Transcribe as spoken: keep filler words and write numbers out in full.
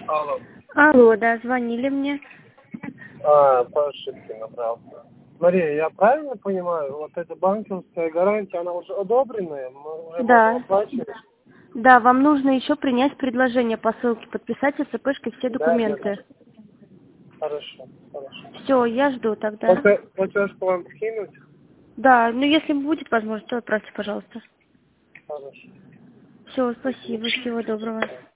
Алло. Алло, да, звонили мне. А, по ошибке набрал. Мария, я правильно понимаю, вот эта банковская гарантия, она уже одобренная, мы уже Да. можем оплачивать? Да, вам нужно еще принять предложение по ссылке, подписать СПшкой все Да, да, да. документы. Хорошо, хорошо. Все, я жду тогда. Платеж платеж к вам скинуть? Да, ну если будет возможность, то отправьте, пожалуйста. Хорошо. Все, спасибо, всего доброго.